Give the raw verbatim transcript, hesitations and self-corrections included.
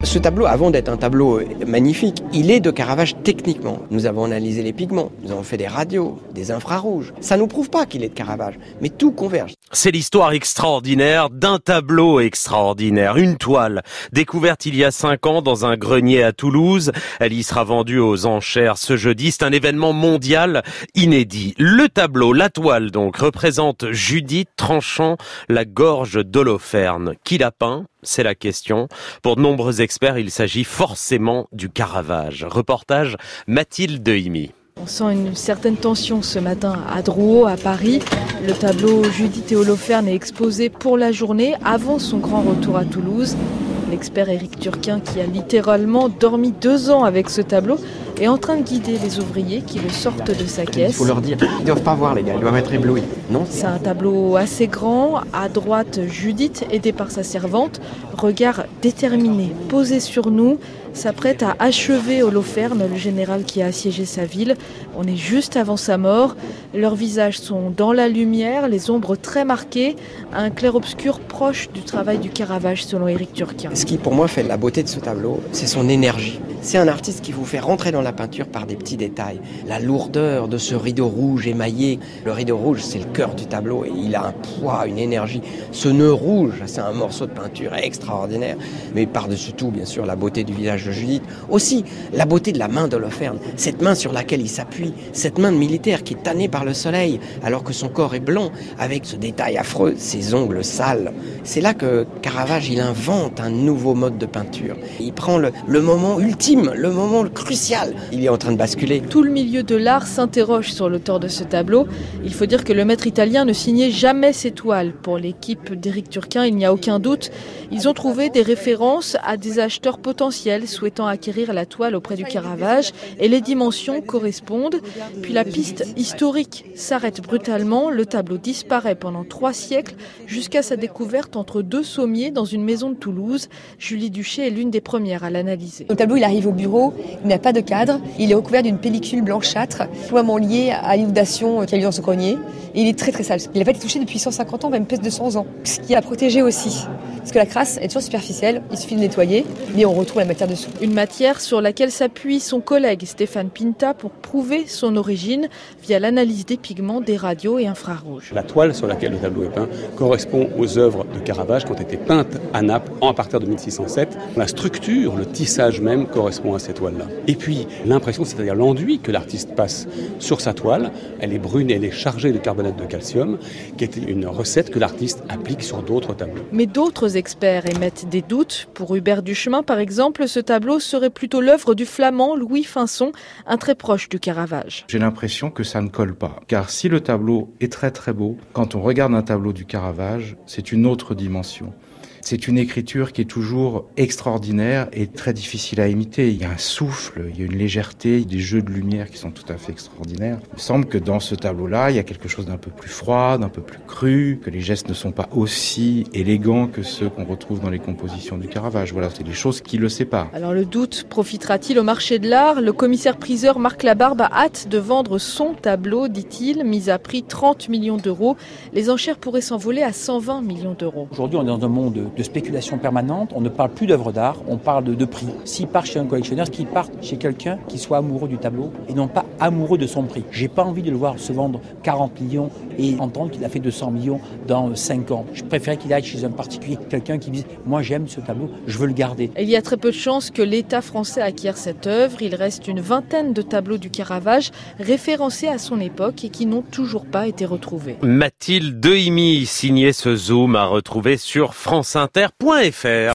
Ce tableau, avant d'être un tableau magnifique, il est de Caravage techniquement. Nous avons analysé les pigments, nous avons fait des radios, des infrarouges. Ça ne nous prouve pas qu'il est de Caravage, mais tout converge. C'est l'histoire extraordinaire d'un tableau extraordinaire, une toile découverte il y a cinq ans dans un grenier à Toulouse. Elle y sera vendue aux enchères ce jeudi. C'est un événement mondial inédit. Le tableau, la toile donc, représente Judith tranchant la gorge d'Holoferne. Qui l'a peint ? C'est la question. Pour de nombreux experts, il s'agit forcément du Caravage. Reportage Mathilde Dehimi. On sent une certaine tension ce matin à Drouot, à Paris. Le tableau Judith et Holoferne est exposé pour la journée avant son grand retour à Toulouse. L'expert Éric Turquin, qui a littéralement dormi deux ans avec ce tableau, est en train de guider les ouvriers qui le sortent de sa caisse. Il faut leur dire, ils ne doivent pas voir les gars, ils doivent être éblouis. Non ? C'est un tableau assez grand. À droite, Judith, aidée par sa servante, regard déterminé, posé sur nous, s'apprête à achever Holoferne, le général qui a assiégé sa ville. On est juste avant sa mort. Leurs visages sont dans la lumière, les ombres très marquées, un clair-obscur proche du travail du Caravage, selon Éric Turquin. Ce qui, pour moi, fait la beauté de ce tableau, c'est son énergie. C'est un artiste qui vous fait rentrer dans la peinture par des petits détails. La lourdeur de ce rideau rouge émaillé. Le rideau rouge, c'est le cœur du tableau et il a un poids, une énergie. Ce nœud rouge, c'est un morceau de peinture extraordinaire. Mais par-dessus tout, bien sûr, la beauté du visage de Judith. Aussi, la beauté de la main d'Holoferne. Cette main sur laquelle il s'appuie. Cette main de militaire qui est tannée par le soleil alors que son corps est blanc avec ce détail affreux, ses ongles sales. C'est là que Caravage, il invente un nouveau mode de peinture. Il prend le, le moment ultime, le moment crucial. Il est en train de basculer. Tout le milieu de l'art s'interroge sur l'auteur de ce tableau. Il faut dire que le maître italien ne signait jamais ses toiles. Pour l'équipe d'Éric Turquin, il n'y a aucun doute. Ils ont trouvé des références à des acheteurs potentiels souhaitant acquérir la toile auprès du Caravage et les dimensions correspondent. Puis la piste historique s'arrête brutalement. Le tableau disparaît pendant trois siècles jusqu'à sa découverte entre deux sommiers dans une maison de Toulouse. Julie Duché est l'une des premières à l'analyser. Le tableau, il arrive au bureau, il n'a pas de cadre, il est recouvert d'une pellicule blanchâtre, probablement liée à l'inondation qu'il y a eu dans ce grenier. Et il est très très sale. Il n'a pas été touché depuis cent cinquante ans, même plus de deux cents ans. Ce qui a protégé aussi. Parce que la crasse est toujours superficielle, il suffit de nettoyer, mais on retrouve la matière dessous. Une matière sur laquelle s'appuie son collègue Stéphane Pinta pour prouver son origine via l'analyse des pigments, des radios et infrarouges. La toile sur laquelle le tableau est peint correspond aux œuvres de Caravage qui ont été peintes à Naples à partir de mille six cent sept. La structure, le tissage même correspond à ces toiles-là. Et puis l'impression, c'est-à-dire l'enduit que l'artiste passe sur sa toile, elle est brune et elle est chargée de carbonate de calcium, qui est une recette que l'artiste applique sur d'autres tableaux. Mais d'autres experts émettent des doutes. Pour Hubert Duchemin, par exemple, ce tableau serait plutôt l'œuvre du flamand Louis Finson, un très proche du Caravage. J'ai l'impression que ça ne colle pas. Car si le tableau est très très beau, quand on regarde un tableau du Caravage, c'est une autre dimension. C'est une écriture qui est toujours extraordinaire et très difficile à imiter. Il y a un souffle, il y a une légèreté, des jeux de lumière qui sont tout à fait extraordinaires. Il me semble que dans ce tableau-là, il y a quelque chose d'un peu plus froid, d'un peu plus cru, que les gestes ne sont pas aussi élégants que ceux qu'on retrouve dans les compositions du Caravage. Voilà, c'est des choses qui le séparent. Alors le doute profitera-t-il au marché de l'art ? Le commissaire-priseur Marc Labarbe a hâte de vendre son tableau, dit-il, mis à prix trente millions d'euros. Les enchères pourraient s'envoler à cent vingt millions d'euros. Aujourd'hui, on est dans un monde de spéculation permanente, on ne parle plus d'œuvres d'art, on parle de, de prix. S'il part chez un collectionneur, qu'il parte chez quelqu'un qui soit amoureux du tableau et non pas amoureux de son prix. J'ai pas envie de le voir se vendre quarante millions et entendre qu'il a fait deux cents millions dans cinq ans. Je préférais qu'il aille chez un particulier, quelqu'un qui me dise « moi j'aime ce tableau, je veux le garder ». Il y a très peu de chances que l'État français acquiert cette œuvre. Il reste une vingtaine de tableaux du Caravage référencés à son époque et qui n'ont toujours pas été retrouvés. Mathilde Dehimi signait ce zoom à retrouver sur France Inter point F R.